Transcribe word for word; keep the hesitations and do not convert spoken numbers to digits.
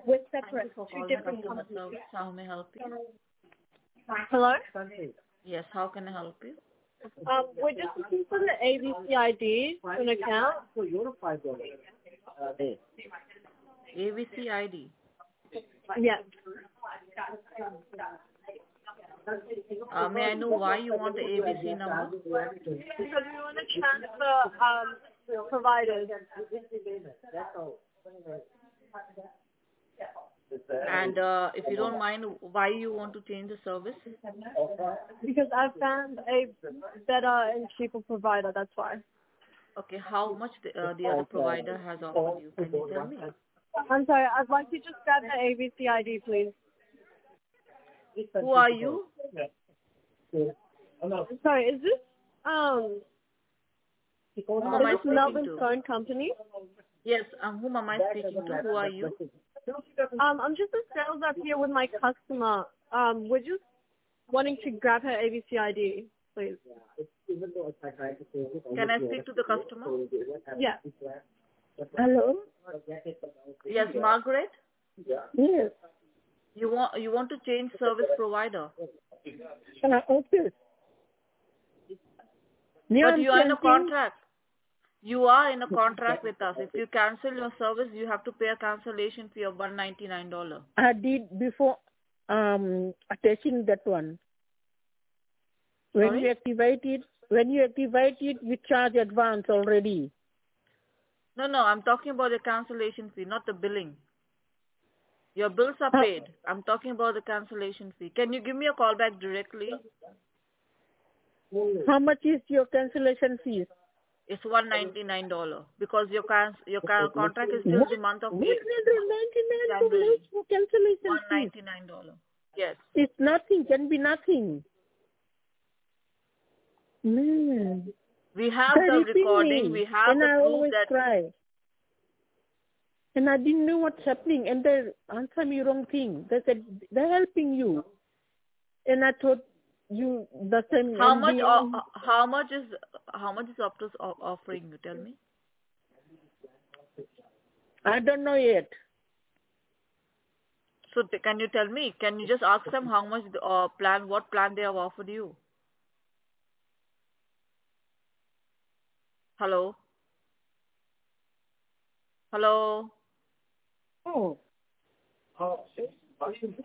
We're Thank you separate, for two calling different customer companies. service. How may I help you? Hello? Yes, how can I help you? Um, we're just looking for the A B C I D for an account. A B C I D. Yeah. Uh, may I know why you want the A B C number? Because we want to transfer um, providers. And uh, if you don't mind, why you want to change the service? Because I've found a better and cheaper provider, that's why. Okay, how much the, uh, the other provider has offered you? Can you tell me? I'm sorry, I'd like to just grab the A B C I D, please. Who are you? I'm sorry, is this, um, Whom is am I this speaking Melbourne to? Phone Company? Yes, um, whom am I speaking to? Who are you? Um, I'm just a sales rep here with my customer. Um, we're just wanting to grab her A B C I D, please. Can I speak to the customer? Yeah. Hello? Yes, Margaret. Yes. You want you want to change service provider, Uh, okay. Yeah, but I'm you are in a changing. contract. You are in a contract with us. If you cancel your service, you have to pay a cancellation fee of one ninety nine dollar. I did before um attaching that one. When Sorry? you activate it, when you activate it, you charge advance already. No, no. I'm talking about the cancellation fee, not the billing. Your bills are How, paid. I'm talking about the cancellation fee. Can you give me a call back directly? how much is your cancellation fees? It's one ninety nine dollar because your can your ca- contract is till What? the month of one April, hundred ninety-nine January. dollars for cancellation One fees. ninety nine dollar. Yes. It's nothing. Can be nothing. Man, We have they're the ripping recording. me, We have and the I proof always that. cry. And I didn't know what's happening, and they answer me wrong thing. They said they're helping you, and I thought you the same How and much? the Uh, how much is how much is Optus o- offering you? Tell me. I don't know yet. So t- can you tell me? Can you just ask them how much the, uh, plan? What plan they have offered you? Hello. Hello. Oh.